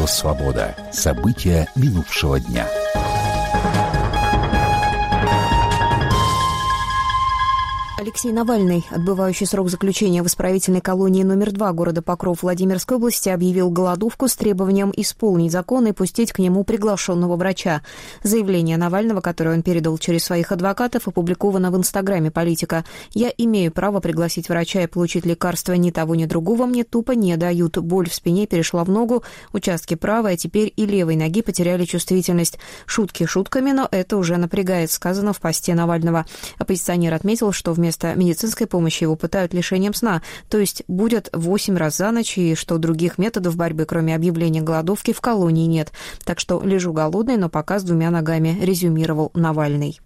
Радио «Свобода». События минувшего дня. Алексей Навальный, отбывающий срок заключения в исправительной колонии номер 2 города Покров Владимирской области, объявил голодовку с требованием исполнить закон и пустить к нему приглашенного врача. Заявление Навального, которое он передал через своих адвокатов, опубликовано в Инстаграме политика. «Я имею право пригласить врача и получить лекарства, ни того, ни другого мне тупо не дают. Боль в спине перешла в ногу, участки правой, а теперь и левой ноги потеряли чувствительность. Шутки шутками, но это уже напрягает», сказано в посте Навального. Оппозиционер отметил, что вместо медицинской помощи его пытают лишением сна, то есть будет 8 раз за ночь, и что других методов борьбы, кроме объявления голодовки, в колонии нет. Так что лежу голодный, но пока с 2 ногами, резюмировал Навальный.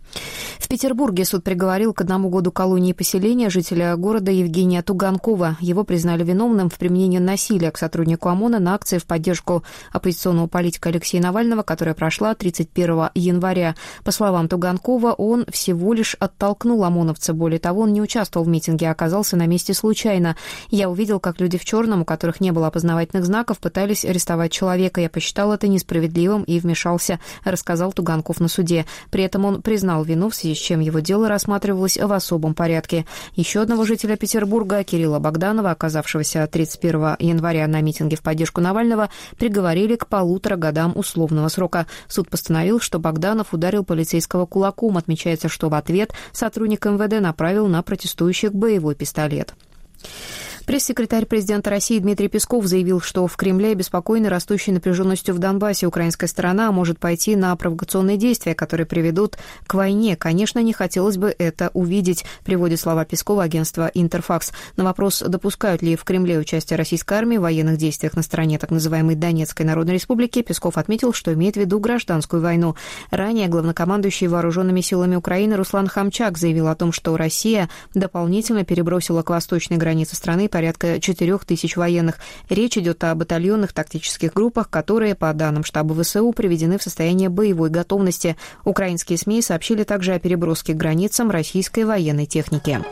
В Петербурге суд приговорил к 1 году колонии поселения жителя города Евгения Туганкова. Его признали виновным в применении насилия к сотруднику ОМОНа на акции в поддержку оппозиционного политика Алексея Навального, которая прошла 31 января. По словам Туганкова, он всего лишь оттолкнул ОМОНовца. Более того, он не участвовал в митинге, а оказался на месте случайно. «Я увидел, как люди в черном, у которых не было опознавательных знаков, пытались арестовать человека. Я посчитал это несправедливым и вмешался», рассказал Туганков на суде. При этом он признал вину, в связи с чем его дело рассматривалось в особом порядке. Еще одного жителя Петербурга, Кирилла Богданова, оказавшегося 31 января на митинге в поддержку Навального, приговорили к 1,5 годам условного срока. Суд постановил, что Богданов ударил полицейского кулаком. Отмечается, что в ответ сотрудник МВД направил на протестующих боевой пистолет. Пресс-секретарь президента России Дмитрий Песков заявил, что в Кремле обеспокоены растущей напряженностью в Донбассе. Украинская сторона может пойти на провокационные действия, которые приведут к войне. Конечно, не хотелось бы это увидеть, приводит слова Пескова агентство «Интерфакс». На вопрос, допускают ли в Кремле участие российской армии в военных действиях на стороне так называемой Донецкой Народной Республики, Песков отметил, что имеет в виду гражданскую войну. Ранее главнокомандующий вооруженными силами Украины Руслан Хамчак заявил о том, что Россия дополнительно перебросила к восточной границе страны порядка 4000 военных. Речь идет о батальонных тактических группах, которые, по данным штаба ВСУ, приведены в состояние боевой готовности. Украинские СМИ сообщили также о переброске к границам российской военной техники.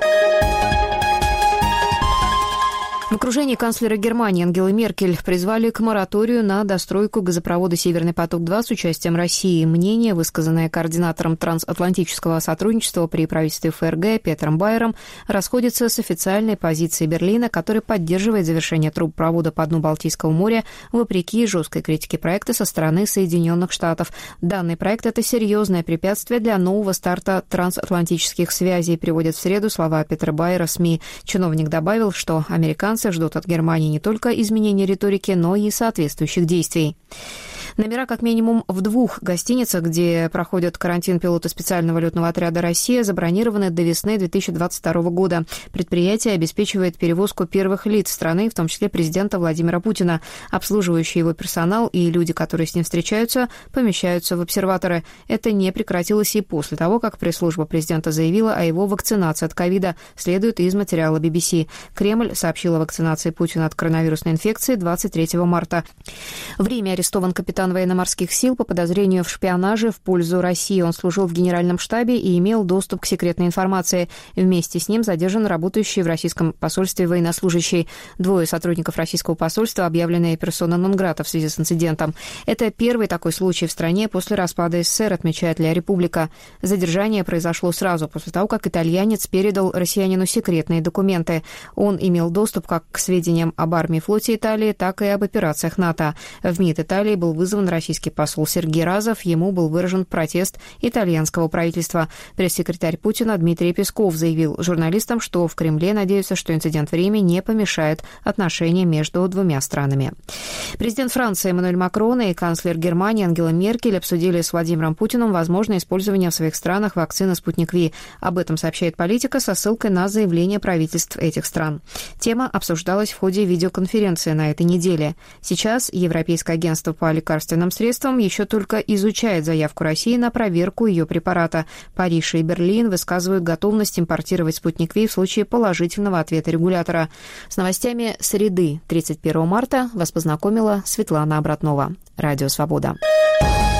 В окружении канцлера Германии Ангелы Меркель призвали к мораторию на достройку газопровода «Северный поток-2» с участием России. Мнение, высказанное координатором трансатлантического сотрудничества при правительстве ФРГ Петром Байером, расходится с официальной позицией Берлина, который поддерживает завершение трубопровода по дну Балтийского моря вопреки жесткой критике проекта со стороны Соединенных Штатов. Данный проект – это серьезное препятствие для нового старта трансатлантических связей, приводят в среду слова Петра Байера СМИ. Чиновник добавил, что американцы ждут от Германии не только изменения риторики, но и соответствующих действий. Номера как минимум в 2 гостиницах, где проходят карантин пилоты специального летного отряда «Россия», забронированы до весны 2022 года. Предприятие обеспечивает перевозку первых лиц страны, в том числе президента Владимира Путина. Обслуживающий его персонал и люди, которые с ним встречаются, помещаются в обсерваторы. Это не прекратилось и после того, как пресс-служба президента заявила о его вакцинации от ковида, следует из материала BBC. Кремль сообщил о вакцинации Путина от коронавирусной инфекции 23 марта. В Риме арестован капитан военно-морских сил по подозрению в шпионаже в пользу России. Он служил в Генеральном штабе и имел доступ к секретной информации. Вместе с ним задержан работающий в российском посольстве военнослужащий. 2 сотрудников российского посольства объявлены персона нон-грата в связи с инцидентом. Это первый такой случай в стране после распада СССР, отмечает Ля Република. Задержание произошло сразу после того, как итальянец передал россиянину секретные документы. Он имел доступ как к сведениям об армии и флоте Италии, так и об операциях НАТО. В МИД Италии был вызван российский посол Сергей Разов. Ему был выражен протест итальянского правительства. Пресс-секретарь Путина Дмитрий Песков заявил журналистам, что в Кремле надеются, что инцидент в Риме не помешает отношениям между 2 странами. Президент Франции Эммануэль Макрон и канцлер Германии Ангела Меркель обсудили с Владимиром Путиным возможное использование в своих странах вакцины «Спутник Ви». Об этом сообщает политика со ссылкой на заявление правительств этих стран. Тема обсуждалась в ходе видеоконференции на этой неделе. Сейчас Европейское агентство по лекарственным средствам еще только изучает заявку России на проверку ее препарата. Париж и Берлин высказывают готовность импортировать «Спутник Ви» в случае положительного ответа регулятора. С новостями среды, 31 марта, вас познакомила Светлана Обратнова. Радио «Свобода».